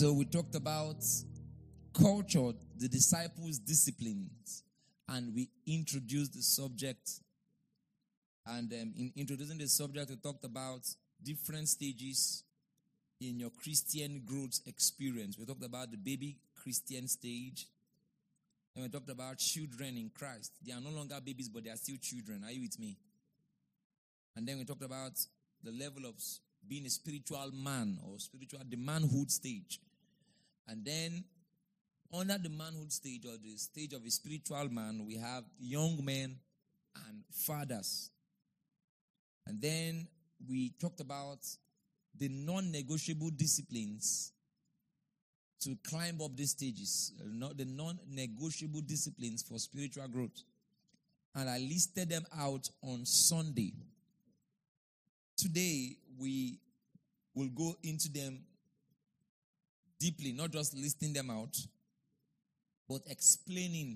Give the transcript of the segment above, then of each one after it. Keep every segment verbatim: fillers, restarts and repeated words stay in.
So we talked about culture, the disciples' disciplines, and we introduced the subject. And um, in introducing the subject, we talked about different stages in your Christian growth experience. We talked about the baby Christian stage. And we talked about children in Christ. They are no longer babies, but they are still children. Are you with me? And then we talked about the level of being a spiritual man or spiritual, the manhood stage. And then under the manhood stage or the stage of a spiritual man, we have young men and fathers. And then we talked about the non-negotiable disciplines to climb up these stages, not the non-negotiable disciplines for spiritual growth. And I listed them out on Sunday. Today, we will go into them deeply, not just listing them out, but explaining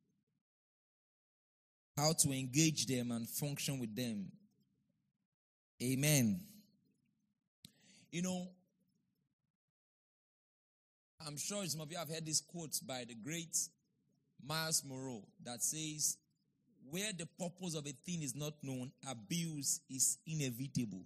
how to engage them and function with them. Amen. You know, I'm sure some of you have heard this quote by the great Miles Monroe that says, where the purpose of a thing is not known, abuse is inevitable.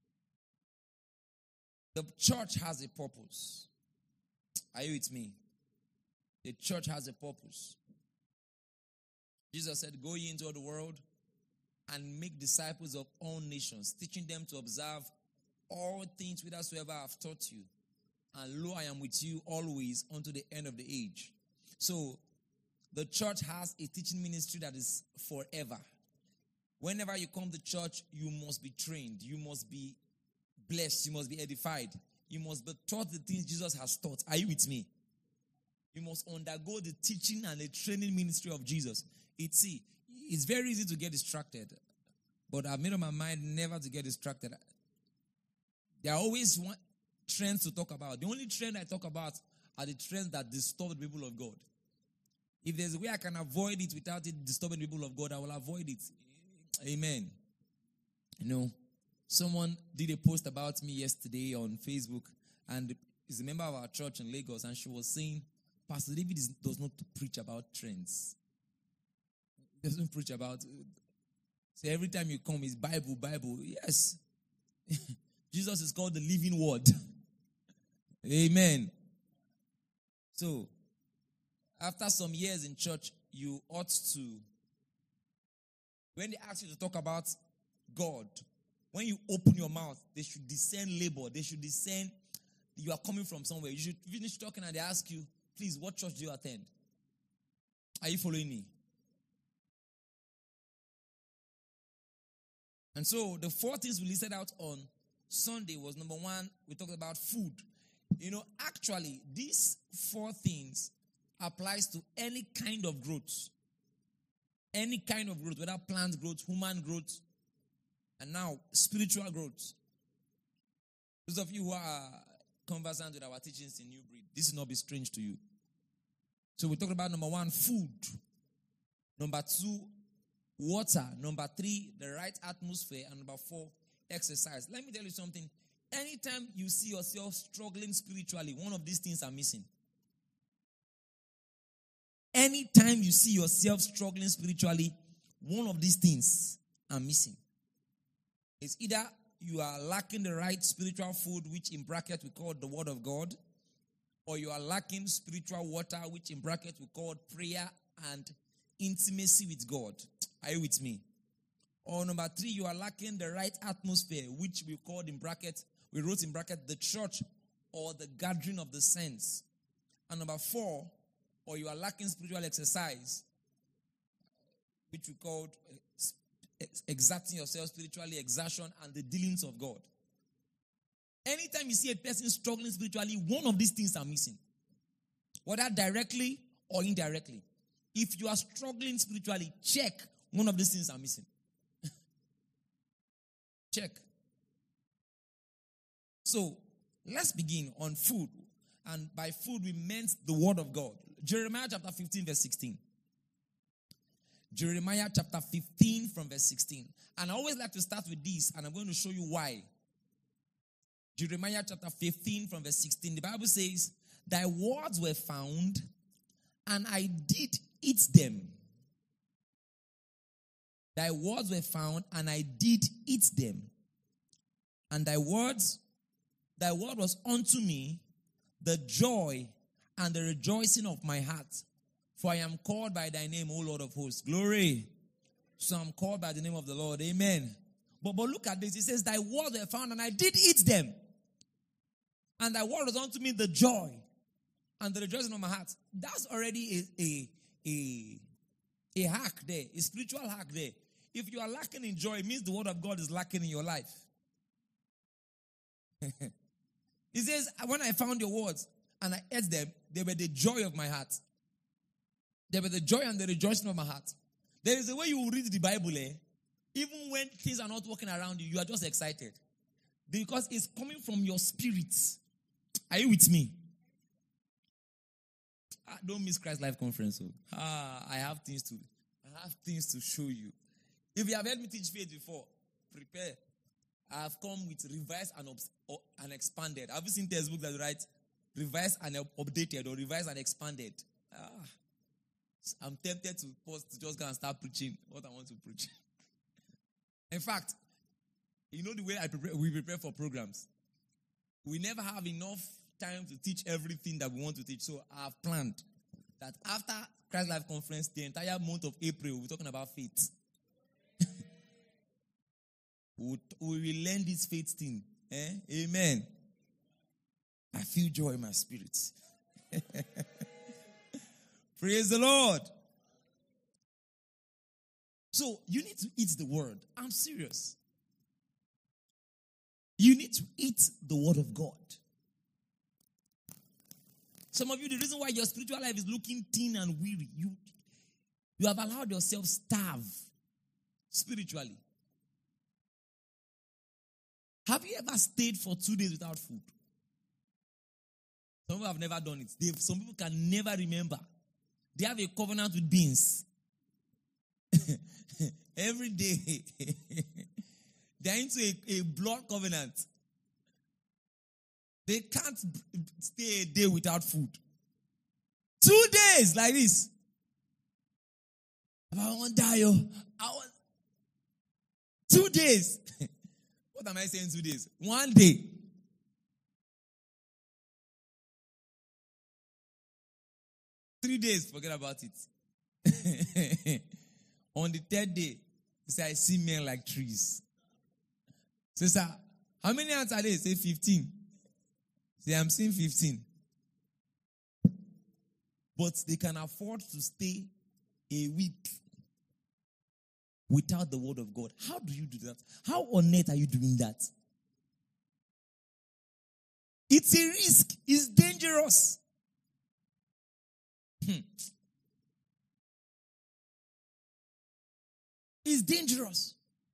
The church has a purpose. Are you with me? The church has a purpose. Jesus said, go ye into all the world and make disciples of all nations, teaching them to observe all things whithersoever I have taught you. And lo, I am with you always unto the end of the age. So, the church has a teaching ministry that is forever. Whenever you come to church, you must be trained. You must be blessed. You must be edified. You must be taught the things Jesus has taught. Are you with me? You must undergo the teaching and the training ministry of Jesus. It's, see, it's very easy to get distracted. But I've made up my mind never to get distracted. There are always one trends to talk about. The only trend I talk about are the trends that disturb the people of God. If there's a way I can avoid it without it disturbing the people of God, I will avoid it. Amen. You know, someone did a post about me yesterday on Facebook, and is a member of our church in Lagos, and she was saying, Pastor David is, does not preach about trends. He doesn't preach about, so every time you come, it's Bible, Bible. Yes. Jesus is called the living word. Amen. So, after some years in church, you ought to, when they ask you to talk about God, when you open your mouth, they should discern labor. They should discern you are coming from somewhere. You should finish talking and they ask you, please, what church do you attend? Are you following me? And so, the four things we listed out on Sunday was, number one, we talked about food. You know, actually, these four things applies to any kind of growth. Any kind of growth, whether plant growth, human growth, and now spiritual growth. Those of you who are conversant with our teachings in New Breed, this will not be strange to you. So we talked about number one, food. Number two, water. Number three, the right atmosphere. And number four, exercise. Let me tell you something. Anytime you see yourself struggling spiritually, one of these things are missing. Anytime you see yourself struggling spiritually, one of these things are missing. It's either you are lacking the right spiritual food, which in bracket we call the word of God, or you are lacking spiritual water, which in bracket we call prayer and intimacy with God. Are you with me? Or number three, you are lacking the right atmosphere, which we called in bracket, we wrote in bracket the church or the gathering of the saints. And number four, or you are lacking spiritual exercise, which we called exerting yourself spiritually, exertion, and the dealings of God. Anytime you see a person struggling spiritually, one of these things are missing. Whether directly or indirectly. If you are struggling spiritually, check one of these things are missing. Check. So, let's begin on food. And by food, we meant the word of God. Jeremiah chapter fifteen, verse sixteen. Jeremiah chapter fifteen from verse sixteen. And I always like to start with this, and I'm going to show you why. Jeremiah chapter fifteen from verse sixteen. The Bible says, thy words were found, and I did eat them. Thy words were found, and I did eat them. And thy words, thy word was unto me the joy and the rejoicing of my heart. For I am called by thy name, O Lord of hosts. Glory. So I'm called by the name of the Lord. Amen. But, but look at this. It says, thy words were found, and I did eat them. And thy word was unto me the joy and the rejoicing of my heart. That's already a, a, a, a hack there, a spiritual hack there. If you are lacking in joy, it means the word of God is lacking in your life. It says, when I found your words and I ate them, they were the joy of my heart. They were the joy and the rejoicing of my heart. There is a way you will read the Bible, eh? Even when things are not working around you, you are just excited. Because it's coming from your spirit. Are you with me? Ah, don't miss Christ Life Conference. So. Ah, I have things to, I have things to show you. If you have heard me teach faith before, prepare. I have come with revised and, obs- and expanded. Have you seen textbook that write revised and updated or revised and expanded? Ah, I'm tempted to pause to just go and start preaching what I want to preach. In fact, you know the way I prepare, we prepare for programs. We never have enough time to teach everything that we want to teach. So I have planned that after Christ Life Conference, the entire month of April, we're talking about faith. we will learn this faith thing. Eh? Amen. I feel joy in my spirit. Praise the Lord. So you need to eat the word. I'm serious. You need to eat the word of God. Some of you, the reason why your spiritual life is looking thin and weary, you, you have allowed yourself starve spiritually. Have you ever stayed for two days without food? Some people have never done it. They've, some people can never remember. They have a covenant with beans. Every day. They're into a, a blood covenant. They can't stay a day without food. Two days like this. I want to die. I want two days. What am I saying two days? One day. Three days, forget about it. On the third day, he said, I see men like trees. Say, sir, how many ants are there? Say fifteen. Say, I'm seeing fifteen. But they can afford to stay a week without the word of God. How do you do that? How on earth are you doing that? It's a risk. It's dangerous. Hmm. It's dangerous.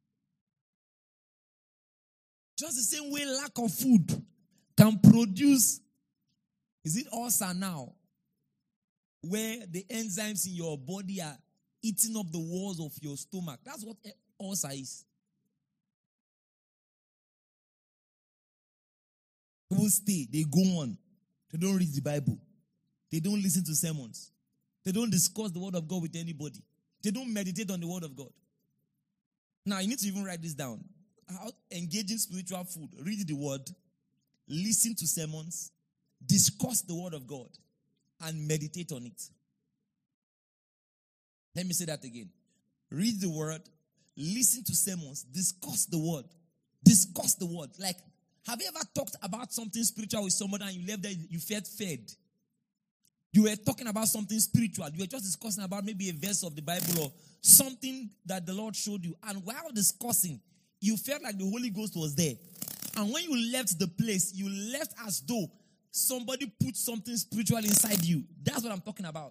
Just the same way lack of food can produce, is it ulcer now? Where the enzymes in your body are eating up the walls of your stomach. That's what ulcer is. People stay, they go on. They don't read the Bible. They don't listen to sermons. They don't discuss the word of God with anybody. They don't meditate on the word of God. Now, you need to even write this down. How engaging spiritual food. Read the word. Listen to sermons. Discuss the word of God. And meditate on it. Let me say that again. Read the word. Listen to sermons. Discuss the word. Discuss the word. Like, have you ever talked about something spiritual with somebody and you left there, you felt fed? You were talking about something spiritual. You were just discussing about maybe a verse of the Bible or something that the Lord showed you. And while discussing, you felt like the Holy Ghost was there. And when you left the place, you left as though somebody put something spiritual inside you. That's what I'm talking about.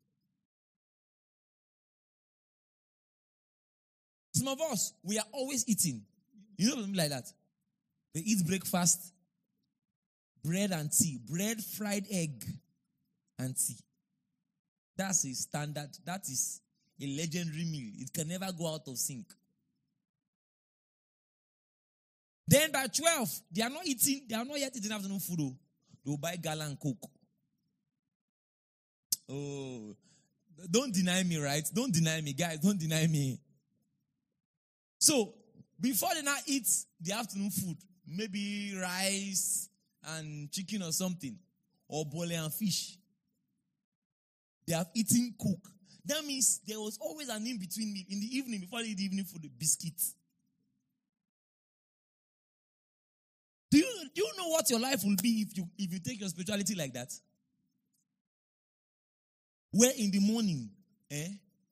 Some of us, we are always eating. You know something like that? They eat breakfast, bread and tea. Bread, fried egg, and tea. That's a standard. That is a legendary meal. It can never go out of sync. Then by twelve, they are not eating, they are not yet eating afternoon food. They will buy gala and coke. Oh, don't deny me, right? Don't deny me, guys. Don't deny me. So, before they now eat the afternoon food, maybe rice and chicken or something, or bole and fish, they have eaten cook. That means there was always an in-between meal. In the evening, before they eat the evening food, the biscuits. Do you, do you know what your life will be if you if you take your spirituality like that? Where in the morning, eh,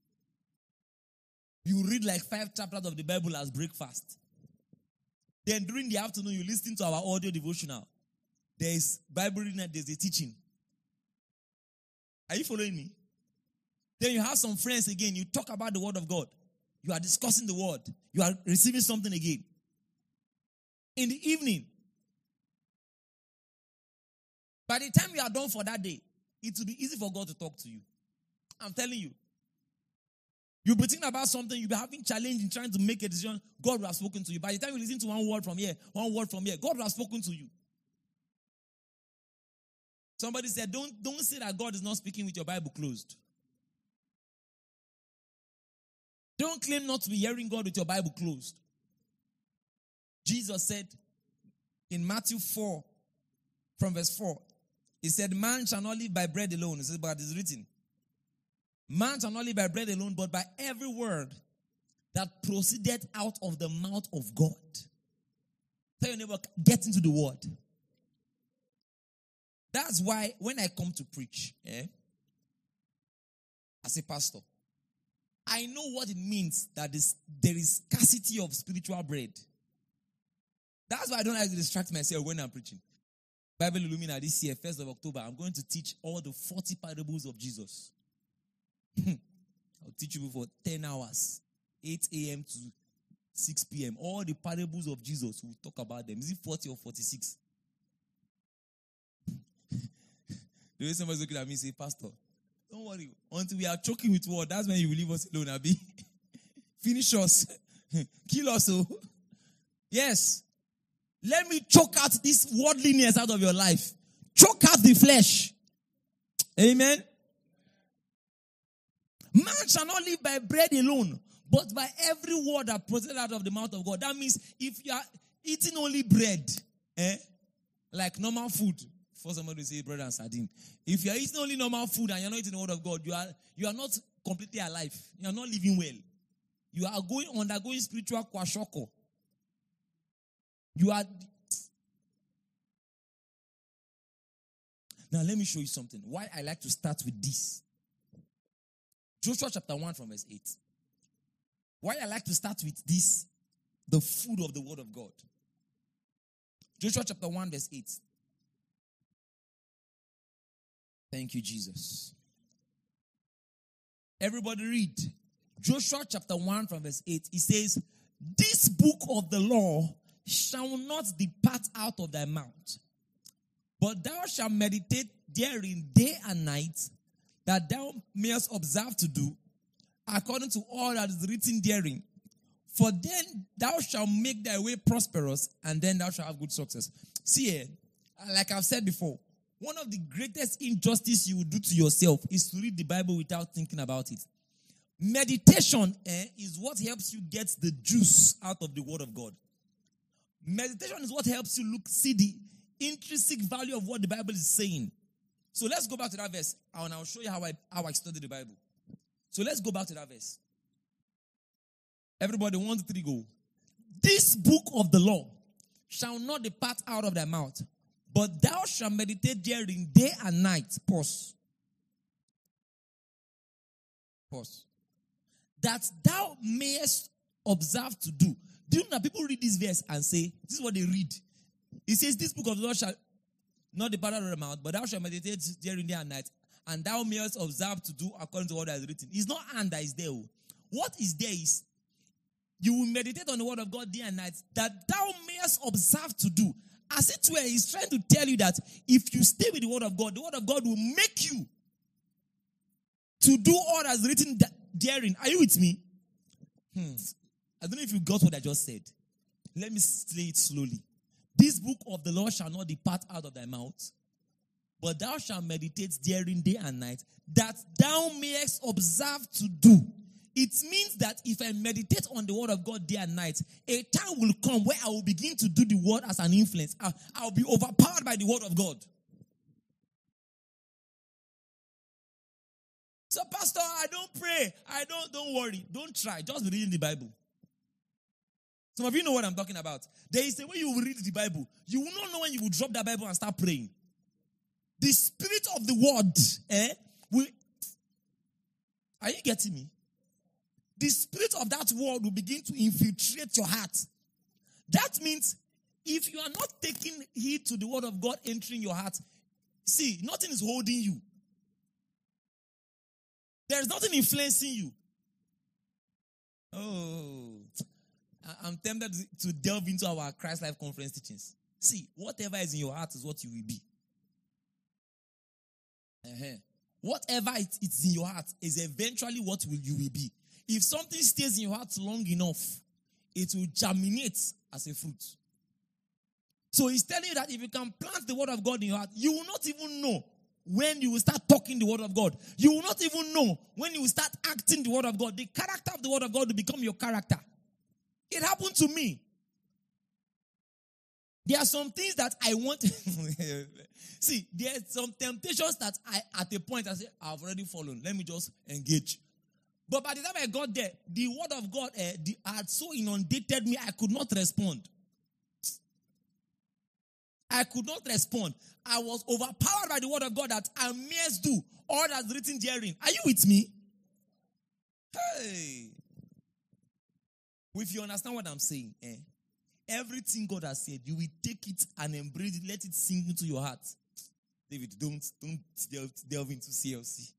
you read like five chapters of the Bible as breakfast. Then during the afternoon, you listen to our audio devotional. There is Bible reading and there's a teaching. Are you following me? Then you have some friends again. You talk about the word of God. You are discussing the word. You are receiving something again. In the evening, by the time you are done for that day, it will be easy for God to talk to you. I'm telling you. You'll be thinking about something, you'll be having challenge in trying to make a decision. God will have spoken to you. By the time you listen to one word from here, one word from here, God will have spoken to you. Somebody said, don't, don't say that God is not speaking with your Bible closed. Don't claim not to be hearing God with your Bible closed. Jesus said in Matthew four, from verse four, he said, man shall not live by bread alone. He says, but it is written, man shall not live by bread alone, but by every word that proceeded out of the mouth of God. Tell your neighbor, get into the word. That's why when I come to preach, eh, as a pastor, I know what it means that this, there is scarcity of spiritual bread. That's why I don't like to distract myself when I'm preaching. Bible Illumina this year, first of October, I'm going to teach all the forty parables of Jesus. I'll teach you for ten hours, eight a.m. to six p.m. All the parables of Jesus, we'll talk about them. Is it forty or forty-six? The way somebody's looking at me and say, Pastor, don't worry. Until we are choking with word, that's when you will leave us alone, Abi. Finish us. Kill us. Oh. Yes. Let me choke out this worldliness out of your life. Choke out the flesh. Amen. Man shall not live by bread alone, but by every word that proceeds out of the mouth of God. That means if you are eating only bread, eh, like normal food, for somebody to say bread and sardine. If you are eating only normal food and you're not eating the word of God, you are you are not completely alive. You are not living well. You are going undergoing spiritual kwashoko. You are. Now let me show you something. Why I like to start with this. Joshua chapter one from verse eight. Why I like to start with this, the food of the word of God. Joshua chapter one verse eight. Thank you, Jesus. Everybody read. Joshua chapter one from verse eight. It says, this book of the law shall not depart out of thy mouth, but thou shalt meditate therein day and night, that thou mayest observe to do according to all that is written therein. For then thou shalt make thy way prosperous, and then thou shalt have good success. See here, like I've said before, one of the greatest injustice you will do to yourself is to read the Bible without thinking about it. Meditation eh, is what helps you get the juice out of the word of God. Meditation is what helps you look, see the intrinsic value of what the Bible is saying. So let's go back to that verse, and I'll show you how I, how I study the Bible. So let's go back to that verse. Everybody, one, two, three, go. This book of the law shall not depart out of thy mouth, but thou shalt meditate therein day and night. Pause. Pause. That thou mayest observe to do. Do you know that people read this verse and say, this is what they read. It says, this book of the law shall not depart out of the mouth, but thou shalt meditate therein day and night, and thou mayest observe to do according to what is written. It's not and that is there. What is there is, you will meditate on the word of God day and night, that thou mayest observe to do. As it were, he's trying to tell you that if you stay with the word of God, the word of God will make you to do all that's written therein. Are you with me? Hmm. I don't know if you got what I just said. Let me say it slowly. This book of the law shall not depart out of thy mouth, but thou shalt meditate therein day and night, that thou mayest observe to do. It means that if I meditate on the word of God day and night, a time will come where I will begin to do the word as an influence. I'll, I'll be overpowered by the word of God. So, Pastor, I don't pray. I don't, don't worry. Don't try. Just be reading the Bible. Some of you know what I'm talking about. There is a way you will read the Bible. You will not know when you will drop that Bible and start praying. The spirit of the word, eh? Will, are you getting me? The spirit of that word will begin to infiltrate your heart. That means if you are not taking heed to the word of God entering your heart, see, nothing is holding you. There is nothing influencing you. Oh, I'm tempted to delve into our Christ Life Conference teachings. See, whatever is in your heart is what you will be. Uh-huh. Whatever it, it's in your heart is eventually what will you will be. If something stays in your heart long enough, it will germinate as a fruit. So he's telling you that if you can plant the word of God in your heart, you will not even know when you will start talking the word of God. You will not even know when you will start acting the word of God. The character of the word of God will become your character. It happened to me. There are some things that I want. See, there are some temptations that I, at a point, I say, I've already fallen. Let me just engage. But by the time I got there, the word of God uh, the, had so inundated me, I could not respond. I could not respond. I was overpowered by the word of God that I must do all that's written therein. Are you with me? Hey. If you understand what I'm saying, eh? Everything God has said, you will take it and embrace it, let it sink into your heart. David, don't, don't delve, delve into C L C.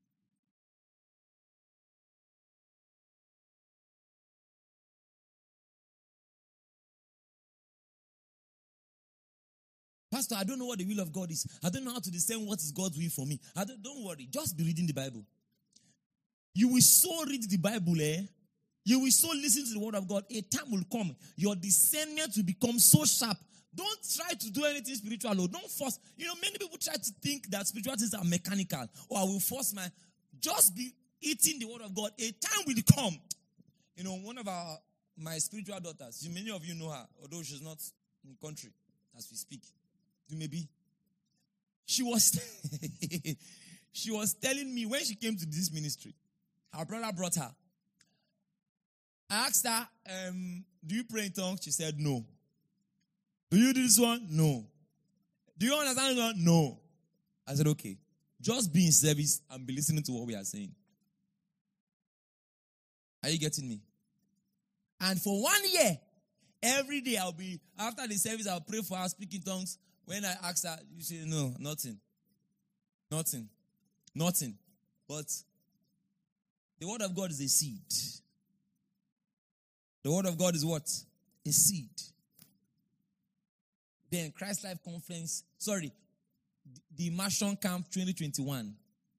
Pastor, I don't know what the will of God is. I don't know how to discern what is God's will for me. I don't, don't worry. Just be reading the Bible. You will so read the Bible, eh? You will so listen to the word of God. A time will come. Your discernment will become so sharp. Don't try to do anything spiritual. Or don't force. You know, many people try to think that spiritual things are mechanical. Or I will force my... Just be eating the word of God. A time will come. You know, one of our my spiritual daughters, many of you know her, although she's not in the country as we speak. You may be. She was, she was telling me when she came to this ministry, her brother brought her. I asked her, um, do you pray in tongues? She said, no. Do you do this one? No. Do you understand this one? No. I said, okay. Just be in service and be listening to what we are saying. Are you getting me? And for one year, every day I'll be, after the service, I'll pray for her, speak in tongues. When I ask her, you say, no, nothing. Nothing. Nothing. But the word of God is a seed. The word of God is what? A seed. Then Christ Life Conference, sorry, the Immersion Camp twenty twenty-one.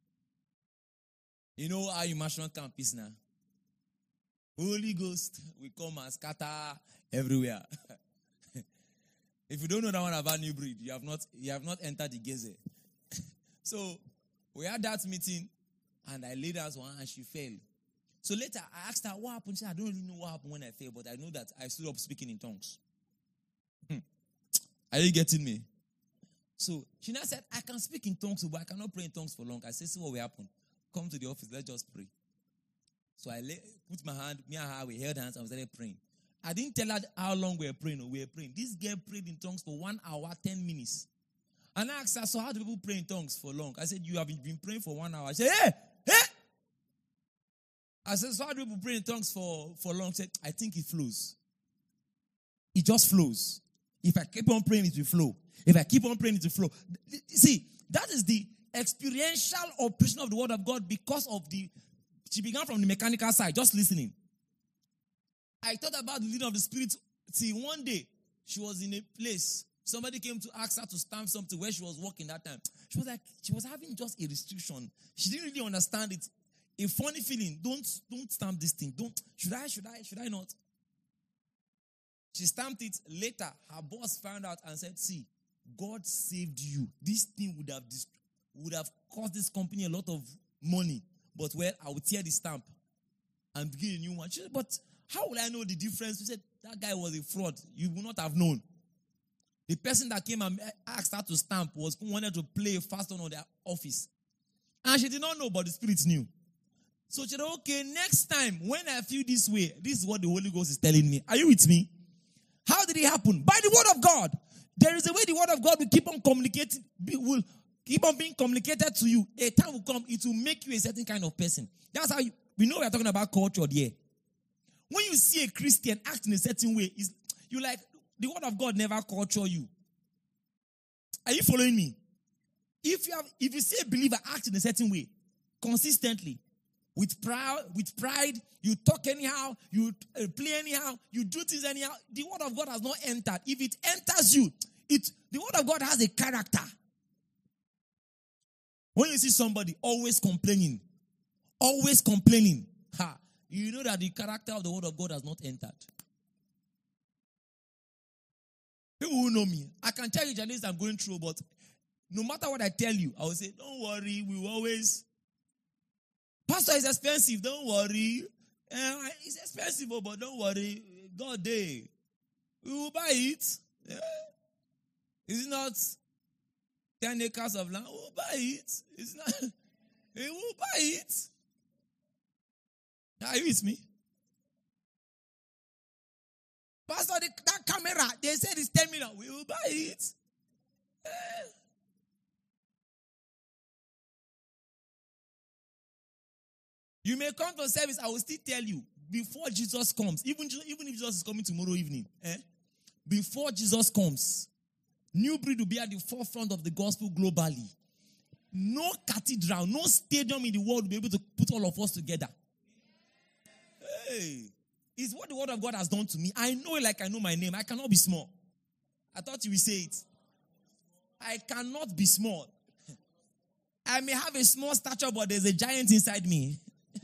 You know how Immersion Camp is now? Holy Ghost will come and scatter everywhere. If you don't know that one about New Breed, you have not you have not entered the gazette. So we had that meeting, and I laid out one, and she fell. So later I asked her what happened. She said, I don't really know what happened when I fell, but I know that I stood up speaking in tongues. Hmm. Are you getting me? So she now said, I can speak in tongues, but I cannot pray in tongues for long. I said, see what will happen. Come to the office, let's just pray. So I lay, put my hand, me and her, we held hands and we started praying. I didn't tell her how long we were praying. No, we were praying. This girl prayed in tongues for one hour, ten minutes. And I asked her, so how do people pray in tongues for long? I said, you have been praying for one hour. She said, hey, hey. I said, so how do people pray in tongues for, for long? She said, I think it flows. It just flows. If I keep on praying, it will flow. If I keep on praying, it will flow. See, that is the experiential operation of the word of God because of the, she began from the mechanical side, just listening. I thought about the leading of the Spirit. See, one day, she was in a place. Somebody came to ask her to stamp something where she was working that time. She was like, she was having just a restriction. She didn't really understand it. A funny feeling. Don't, don't stamp this thing. Don't. Should I, should I, should I not? She stamped it. Later, her boss found out and said, see, God saved you. This thing would have destroyed. would have cost this company a lot of money. But, well, I would tear the stamp and begin a new one. She said, but how will I know the difference? She said, that guy was a fraud. You would not have known. The person that came and asked her to stamp was wanted to play a fast one on their office. And she did not know, but the Spirit knew. So she said, okay, next time when I feel this way, this is what the Holy Ghost is telling me. Are you with me? How did it happen? By the word of God. There is a way the word of God will keep on communicating, will keep on being communicated to you. A time will come, it will make you a certain kind of person. That's how you, we know we are talking about culture there. When you see a Christian act in a certain way, you like, the word of God never culture you. Are you following me? If you have, if you see a believer act in a certain way, consistently, with pride, with pride, you talk anyhow, you play anyhow, you do things anyhow, the word of God has not entered. If it enters you, it the word of God has a character. When you see somebody always complaining, always complaining, ha, you know that the character of the word of God has not entered. People who know me, I can tell you the things I'm going through, but no matter what I tell you, I will say, don't worry, we will always. Pastor, it's expensive, don't worry. Uh, it's expensive, but don't worry. God day. We will buy it. Yeah. Is it not ten acres of land? We will buy it. It's not. We will buy it. Are you with me? Pastor, the, that camera, they said it's ten million. We will buy it. Yeah. You may come to service, I will still tell you, before Jesus comes, even, even if Jesus is coming tomorrow evening, eh, before Jesus comes, New Breed will be at the forefront of the gospel globally. No cathedral, no stadium in the world will be able to put all of us together. Hey, it's what the word of God has done to me. I know it like I know my name. I cannot be small. I thought you would say it. I cannot be small. I may have a small stature, but there's a giant inside me.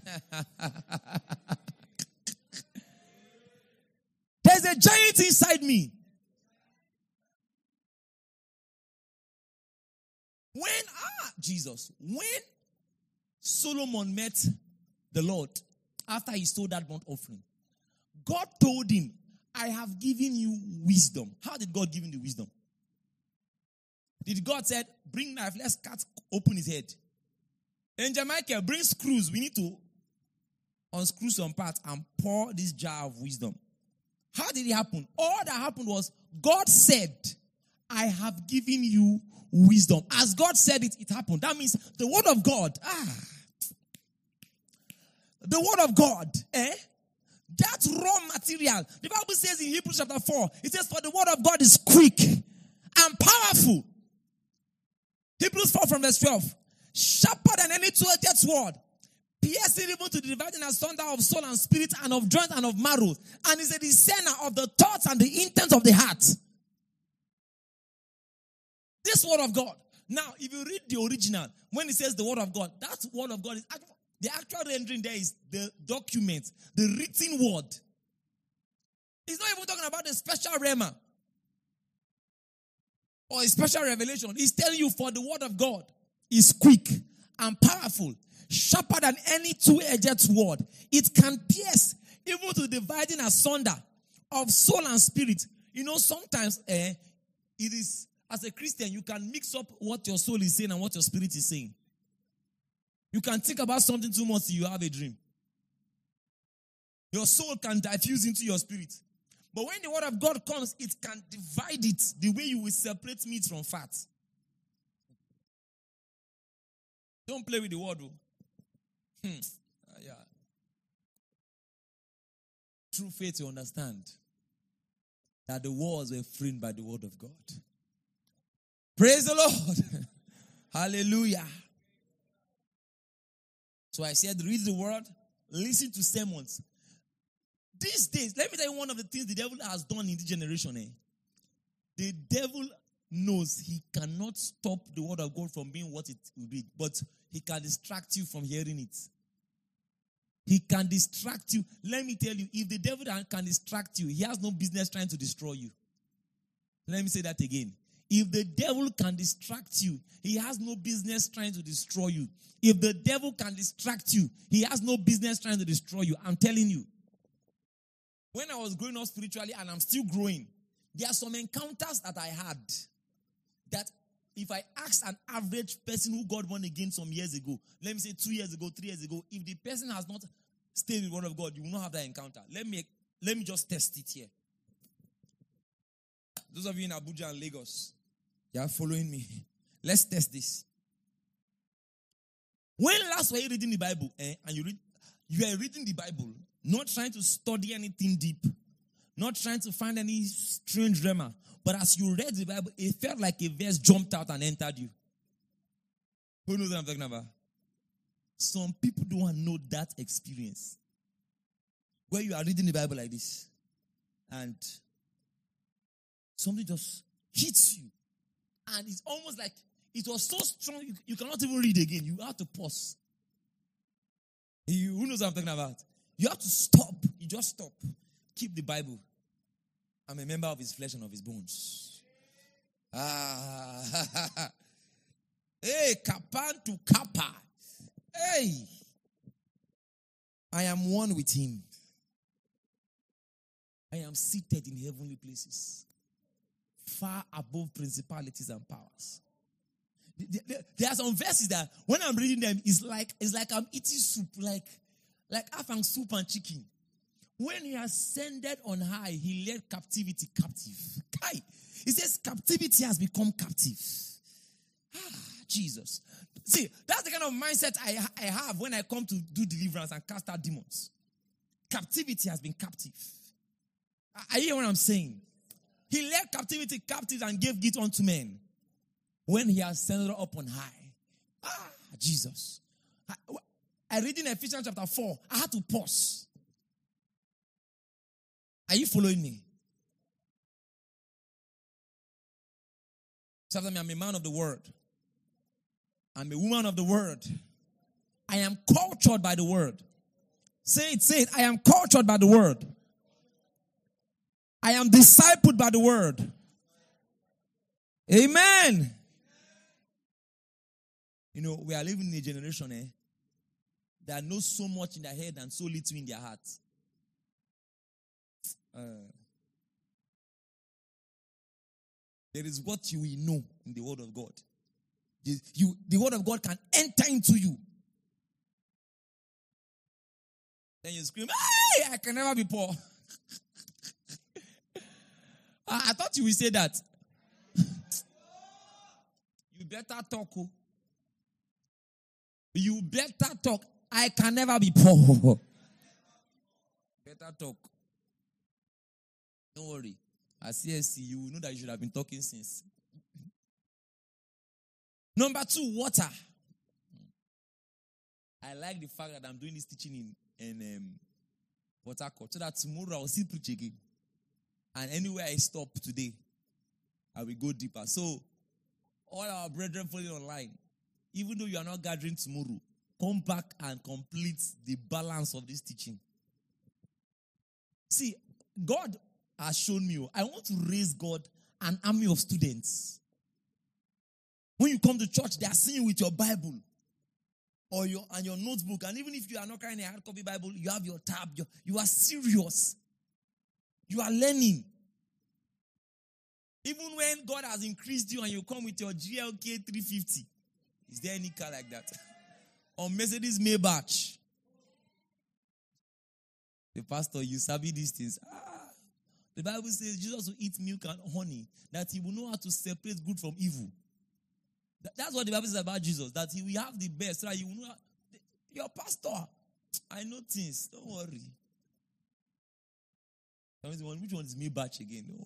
There's a giant inside me. When, ah, Jesus, when Solomon met the Lord after he stole that burnt offering, God told him, I have given you wisdom. How did God give him the wisdom? Did God say, bring knife, let's cut open his head? Angel Michael, bring screws. We need to unscrew some parts and pour this jar of wisdom. How did it happen? All that happened was God said, I have given you wisdom. As God said it, it happened. That means the word of God, ah, the word of God, eh? That raw material. The Bible says in Hebrews chapter four, it says, for the word of God is quick and powerful. Hebrews four from verse twelve. Sharper than any two-edged sword, piercing even to the dividing asunder of soul and spirit and of joint and of marrow, and is a discerner of the thoughts and the intents of the heart. This word of God. Now, if you read the original, when it says the word of God, that word of God is the actual rendering there is the document, the written word. It's not even talking about the special rhema or a special revelation. He's telling you, for the word of God is quick and powerful, sharper than any two-edged sword. It can pierce even to dividing asunder of soul and spirit. You know, sometimes eh, it is, as a Christian, you can mix up what your soul is saying and what your spirit is saying. You can think about something too much till you have a dream. Your soul can diffuse into your spirit. But when the word of God comes, it can divide it the way you will separate meat from fat. Don't play with the word. Hmm. Uh, yeah. True faith, you understand that the walls were framed by the word of God. Praise the Lord. Hallelujah. So I said, read the word, listen to sermons. These days, let me tell you one of the things the devil has done in this generation. Eh? The devil knows he cannot stop the word of God from being what it will be, but he can distract you from hearing it. He can distract you. Let me tell you, if the devil can distract you, he has no business trying to destroy you. Let me say that again. If the devil can distract you, he has no business trying to destroy you. If the devil can distract you, he has no business trying to destroy you. I'm telling you. When I was growing up spiritually, and I'm still growing, there are some encounters that I had that if I asked an average person who got born again some years ago, let me say two years ago, three years ago, if the person has not stayed with the word of God, you will not have that encounter. Let me, let me just test it here. Those of you in Abuja and Lagos, you are following me. Let's test this. When last were you reading the Bible, eh, and you read, you are reading the Bible, not trying to study anything deep, not trying to find any strange grammar, but as you read the Bible, it felt like a verse jumped out and entered you. Who knows what I'm talking about? Some people don't know that experience. Where you are reading the Bible like this, and something just hits you. And it's almost like it was so strong, you, you cannot even read again. You have to pause. You, who knows what I'm talking about? You have to stop. You just stop. Keep the Bible. I'm a member of his flesh and of his bones. Ah. Hey, kapan to kappa. Hey. I am one with him. I am seated in heavenly places, far above principalities and powers. There are some verses that when I'm reading them, it's like it's like I'm eating soup, like like afang soup and chicken. When he ascended on high, he led captivity captive. Kai, he says captivity has become captive. Ah, Jesus. See, that's the kind of mindset I, I have when I come to do deliverance and cast out demons. Captivity has been captive. I hear what I'm saying. He led captivity captive and gave gift unto men when he ascended up on high. Ah, Jesus. I, I read in Ephesians chapter four. I had to pause. Are you following me? So after me, I'm a man of the word. I'm a woman of the word. I am cultured by the word. Say it, say it. I am cultured by the word. I am discipled by the word. Amen. You know, we are living in a generation eh, that knows so much in their head and so little in their heart. Uh, there is what you will know in the word of God. The, you, the word of God can enter into you. Then you scream, hey, I can never be poor. I, I thought you would say that. You better talk. Oh. You better talk. I can never be poor. Better talk. Don't worry. At C S C, you will know that you should have been talking since. Number two, water. I like the fact that I'm doing this teaching in, in um, Port Harcourt, so that tomorrow I will still preach again. And anywhere I stop today, I will go deeper. So, all our brethren following online, even though you are not gathering tomorrow, come back and complete the balance of this teaching. See, God has shown me, I want to raise God an army of students. When you come to church, they are seeing you with your Bible or your and your notebook. And even if you are not carrying a hard copy Bible, you have your tab. You, you are serious. You are learning. Even when God has increased you and you come with your G L K three fifty. Is there any car like that? Or Mercedes Maybach? The pastor, you sabi these things. Ah, the Bible says Jesus will eat milk and honey, that he will know how to separate good from evil. That's what the Bible says about Jesus, that he will have the best, right? You will know how, your pastor, I know things, don't worry. Which one is Maybach again? Don't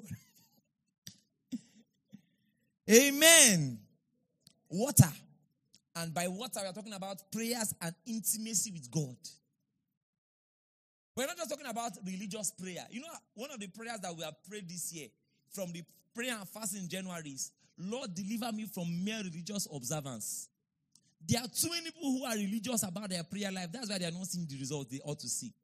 worry. Amen. Water. And by water, we are talking about prayers and intimacy with God. We're not just talking about religious prayer. You know, one of the prayers that we have prayed this year from the prayer and fasting in January is, Lord, deliver me from mere religious observance. There are too many people who are religious about their prayer life. That's why they are not seeing the results they ought to see.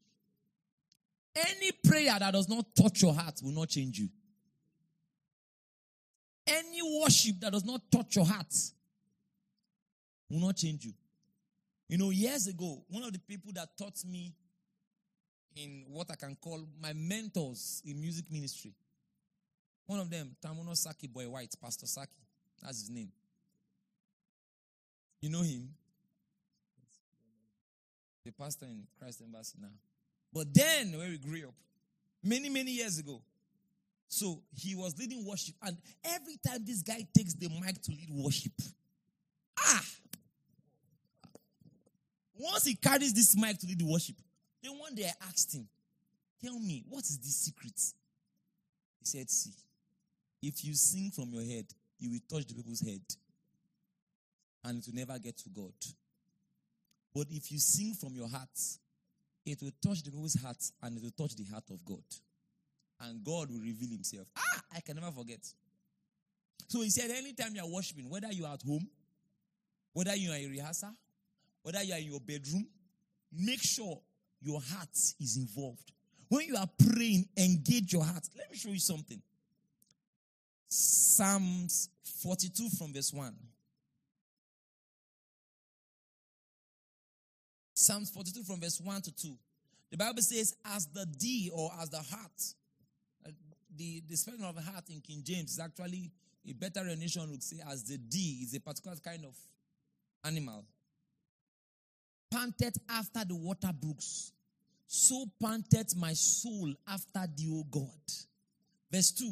Any prayer that does not touch your heart will not change you. Any worship that does not touch your heart will not change you. You know, years ago, one of the people that taught me in what I can call my mentors in music ministry, one of them, Tamuno Saki Boy White, Pastor Saki, that's his name. You know him? The pastor in Christ Embassy now. But then, when we grew up, many, many years ago, so he was leading worship, and every time this guy takes the mic to lead worship, ah, once he carries this mic to lead the worship, then one day I asked him, tell me, what is the secret? He said, see, if you sing from your head, you will touch the people's head, and it will never get to God. But if you sing from your heart, it will touch the people's hearts, and it will touch the heart of God. And God will reveal himself. Ah, I can never forget. So he said, anytime you are worshiping, whether you are at home, whether you are in rehearsal, whether you are in your bedroom, make sure your heart is involved. When you are praying, engage your heart. Let me show you something. Psalms forty-two from verse one. Psalms forty-two from verse one to two. The Bible says, as the deer or as the heart, uh, the, the spelling of the heart in King James is actually a better rendition would say as the deer is a particular kind of animal. Panted after the water brooks, so panted my soul after thee, O God. Verse two.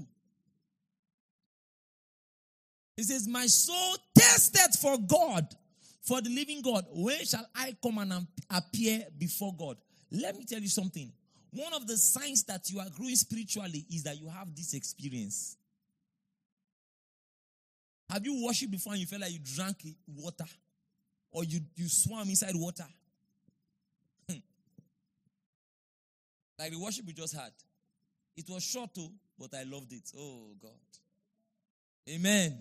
It says, my soul thirsted for God, for the living God. When shall I come and appear before God? Let me tell you something. One of the signs that you are growing spiritually is that you have this experience. Have you worshipped before and you felt like you drank water? Or you, you swam inside water? Like the worship we just had. It was short too, but I loved it. Oh God. Amen.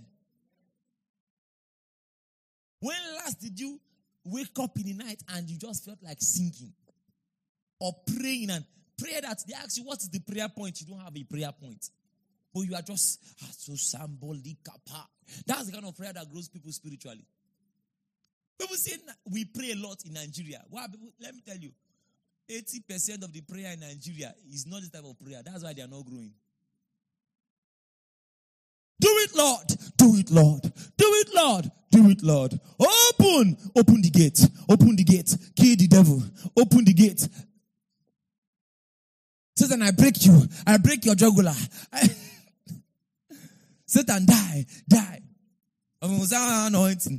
When last did you wake up in the night and you just felt like singing? Or praying, and prayer that they ask you, what is the prayer point? You don't have a prayer point. But you are just, that's the kind of prayer that grows people spiritually. People say we pray a lot in Nigeria. Why? Let me tell you, eighty percent of the prayer in Nigeria is not this type of prayer. That's why they are not growing. Do it, Lord. Do it, Lord. Do it, Lord. Do it, Lord. Open. Open the gate. Open the gate. Kill the devil. Open the gate. Satan, I break you. I break your jugular. I... Satan, die. Die. Anointing.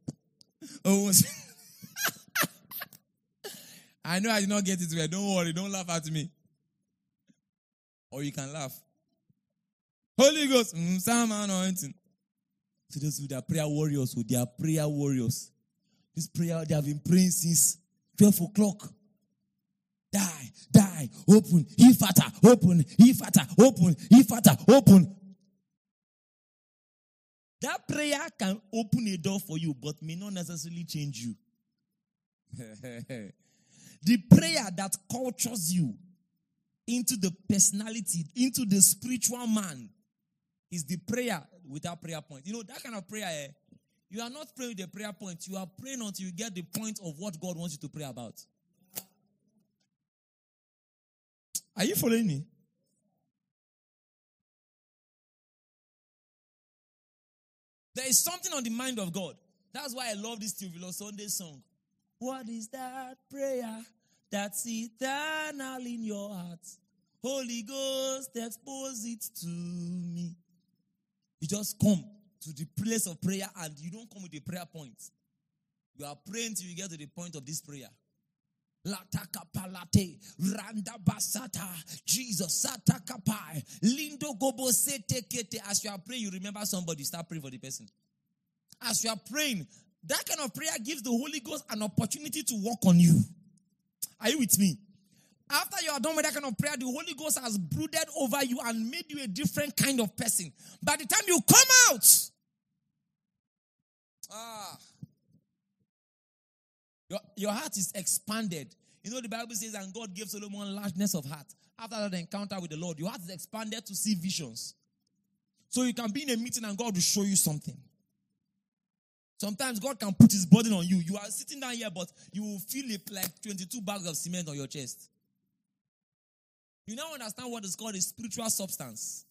I know I did not get it well. Don't worry. Don't laugh at me. Or you can laugh. Holy Ghost. Some anointing. So those with their prayer warriors, with their prayer warriors. This prayer, they have been praying since twelve o'clock. Die, die, open, Ifata, open, Ifata, open, Ifata, open. That prayer can open a door for you, but may not necessarily change you. The prayer that cultures you into the personality, into the spiritual man, is the prayer without prayer point. You know, that kind of prayer, eh, you are not praying with a prayer point. You are praying until you get the point of what God wants you to pray about. Are you following me? There is something on the mind of God. That's why I love this Theophilus Sunday song. What is that prayer that's eternal in your heart? Holy Ghost, expose it to me. You just come to the place of prayer and you don't come with a prayer point. You are praying till you get to the point of this prayer. Lataka palate, randa basata, Jesus, sataka pai, lindo gobo sete kete. As you are praying, you remember somebody, start praying for the person. As you are praying, that kind of prayer gives the Holy Ghost an opportunity to work on you. Are you with me? After you are done with that kind of prayer, the Holy Ghost has brooded over you and made you a different kind of person. By the time you come out, ah, your, your heart is expanded. You know the Bible says, and God gave Solomon largeness of heart. After that encounter with the Lord, your heart is expanded to see visions. So you can be in a meeting and God will show you something. Sometimes God can put his burden on you. You are sitting down here, but you will feel it like twenty-two bags of cement on your chest. You now understand what is called a spiritual substance.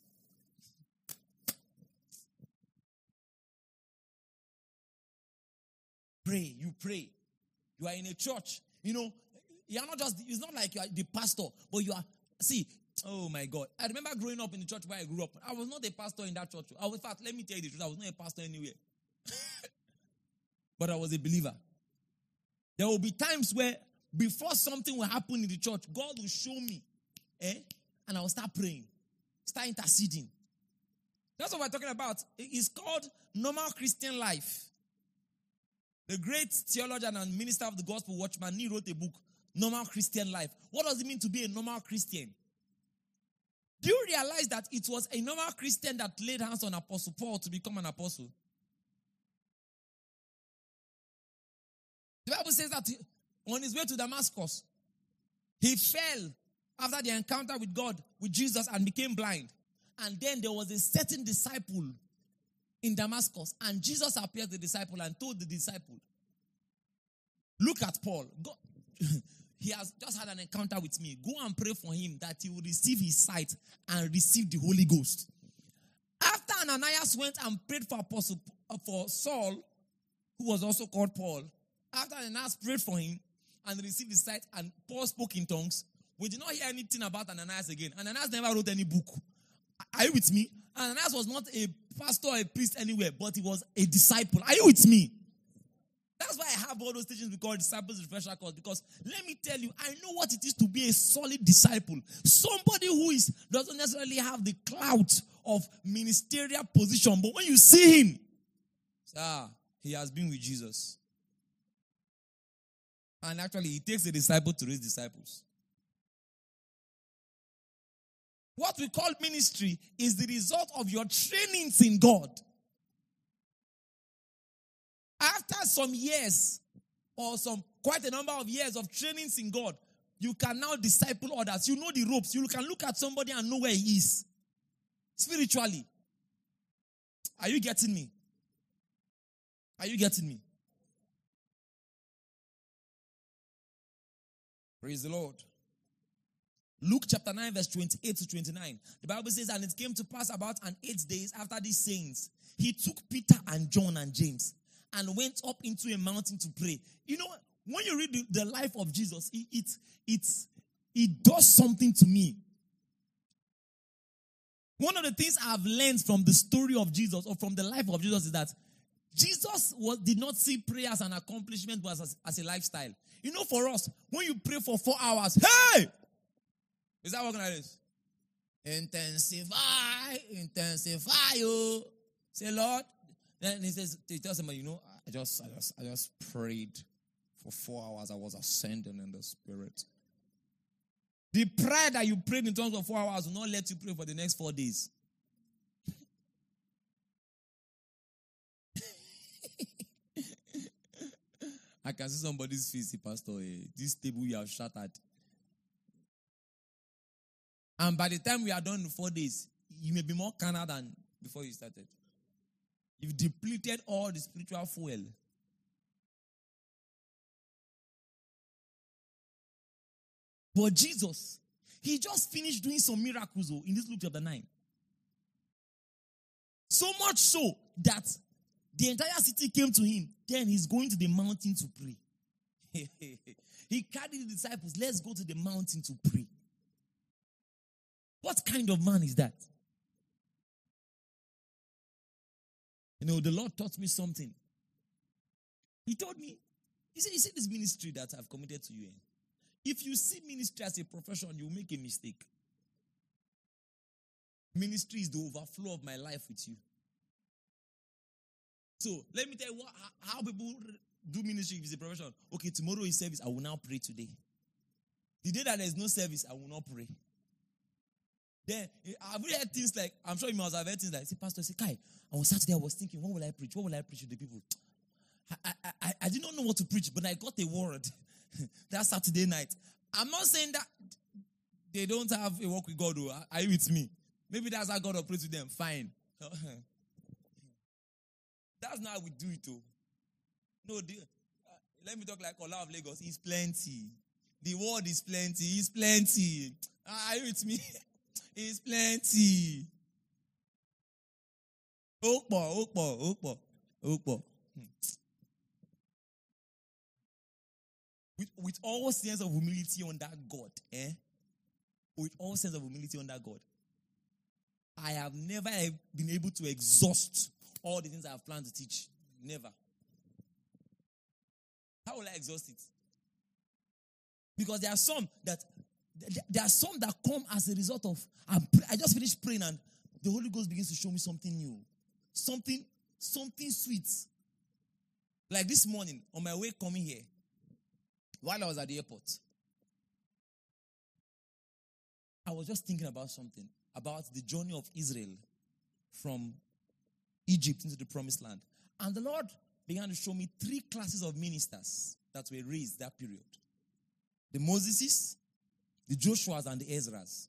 Pray, you pray. You are in a church. You know, you are not just, it's not like you are the pastor, but you are, see, oh my God. I remember growing up in the church where I grew up. I was not a pastor in that church. I was, in fact, let me tell you the truth, I was not a pastor anywhere. But I was a believer. There will be times where before something will happen in the church, God will show me. Eh? And I will start praying. Start interceding. That's what we're talking about. It's called normal Christian life. The great theologian and minister of the gospel, Watchman Nee, wrote a book, Normal Christian Life. What does it mean to be a normal Christian? Do you realize that it was a normal Christian that laid hands on Apostle Paul to become an apostle? The Bible says that he, on his way to Damascus, he fell after the encounter with God, with Jesus, and became blind. And then there was a certain disciple in Damascus, and Jesus appeared to the disciple and told the disciple, look at Paul. God, he has just had an encounter with me. Go and pray for him that he will receive his sight and receive the Holy Ghost. After Ananias went and prayed for Apostle for Saul, who was also called Paul, after Ananias prayed for him and received his sight, and Paul spoke in tongues, we did not hear anything about Ananias again. Ananias never wrote any book. Are you with me? Ananias was not a pastor or a priest anywhere, but he was a disciple. Are you with me? That's why I have all those teachings we call disciples refresher course, because let me tell you, I know what it is to be a solid disciple. Somebody who is doesn't necessarily have the clout of ministerial position, but when you see him, ah, he has been with Jesus. And actually, he takes a disciple to raise disciples. What we call ministry is the result of your trainings in God. After some years, or some quite a number of years of trainings in God, you can now disciple others. You know the ropes. You can look at somebody and know where he is. Spiritually. Are you getting me? Are you getting me? Praise the Lord. Luke chapter nine, verse twenty-eight to twenty-nine. The Bible says, and it came to pass about an eight days after these sayings, he took Peter and John and James and went up into a mountain to pray. You know, when you read the, the life of Jesus, it, it, it, it does something to me. One of the things I've learned from the story of Jesus, or from the life of Jesus, is that Jesus was, did not see prayer as an accomplishment, but as, as a lifestyle. You know, for us, when you pray for four hours, hey! Is that working like this? Intensify, intensify, you. Say, Lord. Then he says, he tells somebody, you know, I just, I just, I just prayed for four hours. I was ascending in the spirit. The prayer that you prayed in terms of four hours will not let you pray for the next four days. I can see somebody's face, Pastor. Eh, this table you have shattered. And by the time we are done in four days, you may be more carnal than before you started. You've depleted all the spiritual fuel. But Jesus, he just finished doing some miracles in this Luke chapter nine. So much so that the entire city came to him. Then he's going to the mountain to pray. He carried the disciples. Let's go to the mountain to pray. What kind of man is that? You know, the Lord taught me something. He told me, he said, you see this ministry that I've committed to you in. If you see ministry as a profession, you will make a mistake. Ministry is the overflow of my life with you. So, let me tell you what, how people do ministry if it's a profession. Okay, tomorrow is service, I will now pray today. The day that there is no service, I will not pray. Then, I've heard things like, I'm sure you must have heard things like, say, Pastor, say, Kai, on Saturday I was thinking, what will I preach? What will I preach to the people? I, I, I, I did not know what to preach, but I got a word that Saturday night. I'm not saying that they don't have a walk with God. Or are you with me? Maybe that's how God operates with them. Fine. That's not how we do it, though. No, the, uh, let me talk like Ola of Lagos. It's plenty. The word is plenty. It's plenty. Are you with me? It's plenty. Okpo, okpo, okpo, okpo. With, with all sense of humility under God, eh? With all sense of humility under God, I have never been able to exhaust all the things I have planned to teach. Never. How will I exhaust it? Because there are some that there are some that come as a result of I just finished praying and the Holy Ghost begins to show me something new, something something sweet. Like this morning on my way coming here, while I was at the airport, I was just thinking about something about the journey of Israel from Egypt into the Promised Land, and the Lord began to show me three classes of ministers that were raised that period. The Moseses, the Joshuas, and the Ezras.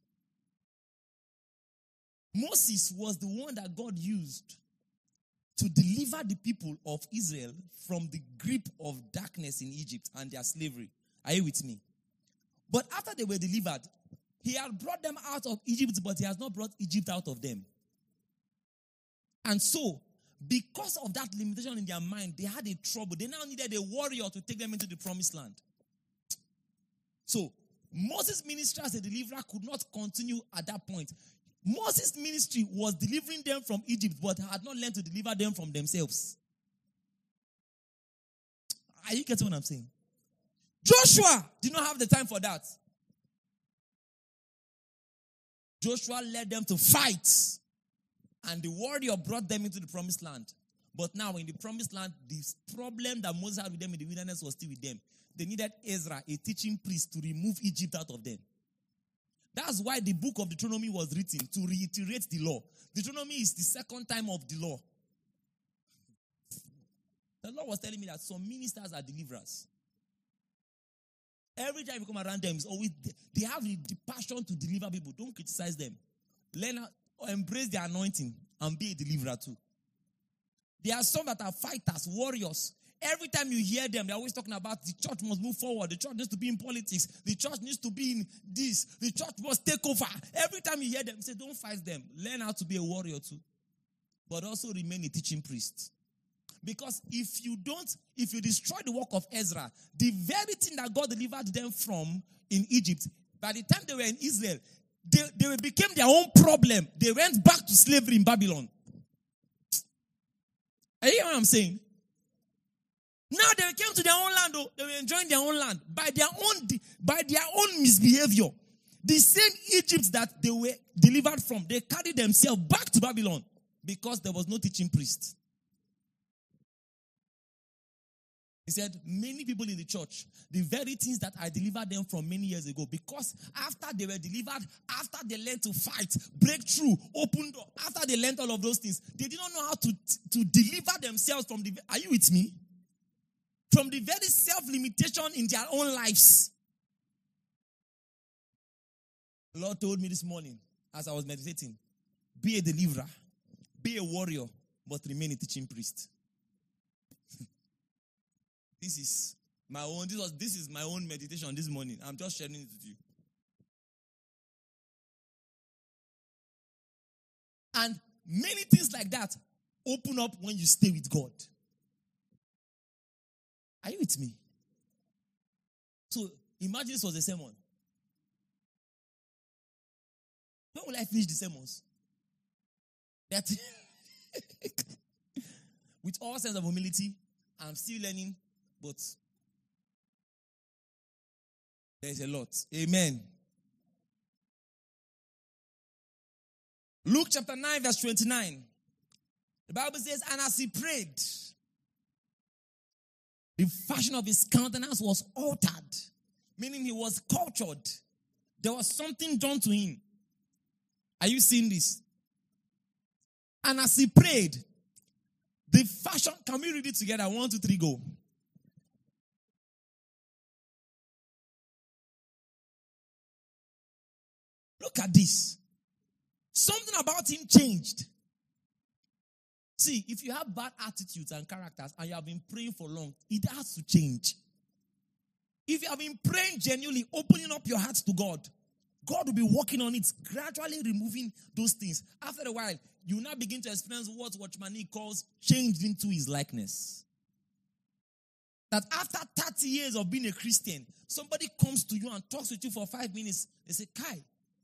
Moses was the one that God used to deliver the people of Israel from the grip of darkness in Egypt and their slavery. Are you with me? But after they were delivered, he had brought them out of Egypt, but he has not brought Egypt out of them. And so, because of that limitation in their mind, they had a trouble. They now needed a warrior to take them into the Promised Land. So, Moses' ministry as a deliverer could not continue at that point. Moses' ministry was delivering them from Egypt, but had not learned to deliver them from themselves. Are you getting what I'm saying? Joshua did not have the time for that. Joshua led them to fight, and the warrior brought them into the Promised Land. But now in the Promised Land, this problem that Moses had with them in the wilderness was still with them. They needed Ezra, a teaching priest, to remove Egypt out of them. That's why the book of Deuteronomy was written, to reiterate the law. Deuteronomy is the second time of the law. The Lord was telling me that some ministers are deliverers. Every time you come around them, it's always they have the, the passion to deliver people. Don't criticize them. Learn how, embrace their anointing and be a deliverer too. There are some that are fighters, warriors. Every time you hear them, they're always talking about the church must move forward. The church needs to be in politics. The church needs to be in this. The church must take over. Every time you hear them, say, don't fight them. Learn how to be a warrior too. But also remain a teaching priest. Because if you don't, if you destroy the work of Ezra, the very thing that God delivered them from in Egypt, by the time they were in Israel, they, they became their own problem. They went back to slavery in Babylon. Are you hearing what I'm saying? Now they came to their own land, though. They were enjoying their own land by their own by their own misbehavior. The same Egypt that they were delivered from, they carried themselves back to Babylon because there was no teaching priest. He said, many people in the church, the very things that I delivered them from many years ago, because after they were delivered, after they learned to fight, break through, open door, after they learned all of those things, they did not know how to, to deliver themselves from the, are you with me? From the very self-limitation in their own lives. The Lord told me this morning, as I was meditating, be a deliverer, be a warrior, but remain a teaching priest. This is my own, this was this is my own meditation this morning. I'm just sharing it with you. And many things like that open up when you stay with God. Are you with me? So imagine this was a sermon. When will I finish the sermons? That with all sense of humility, I'm still learning, but there's a lot. Amen. Luke chapter nine, verse twenty-nine. The Bible says, and as he prayed, the fashion of his countenance was altered, meaning he was cultured. There was something done to him. Are you seeing this? And as he prayed, the fashion, can we read it together? One, two, three, go. Look at this. Something about him changed. See, if you have bad attitudes and characters and you have been praying for long, it has to change. If you have been praying genuinely, opening up your hearts to God, God will be working on it, gradually removing those things. After a while, you will now begin to experience what Watchman Nee calls changed into his likeness. That after thirty years of being a Christian, somebody comes to you and talks with you for five minutes. They say, Kai,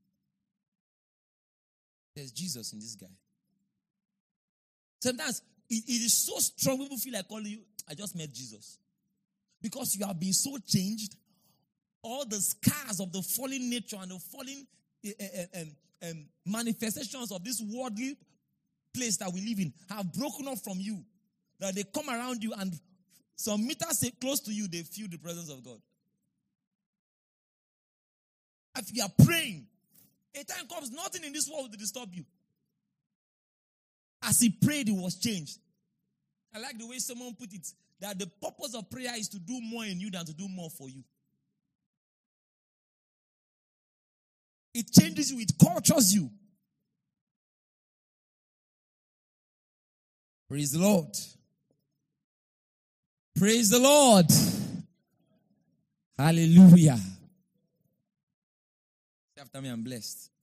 there's Jesus in this guy. Sometimes it, it is so strong, people feel like calling you, I just met Jesus. Because you have been so changed, all the scars of the fallen nature and the fallen uh, uh, um, manifestations of this worldly place that we live in have broken off from you. That they come around you and some meters close to you, they feel the presence of God. If you are praying, a time comes, nothing in this world will disturb you. As he prayed, it was changed. I like the way someone put it, that the purpose of prayer is to do more in you than to do more for you. It changes you, it cultures you. Praise the Lord. Praise the Lord. Hallelujah. Say after me, I'm blessed.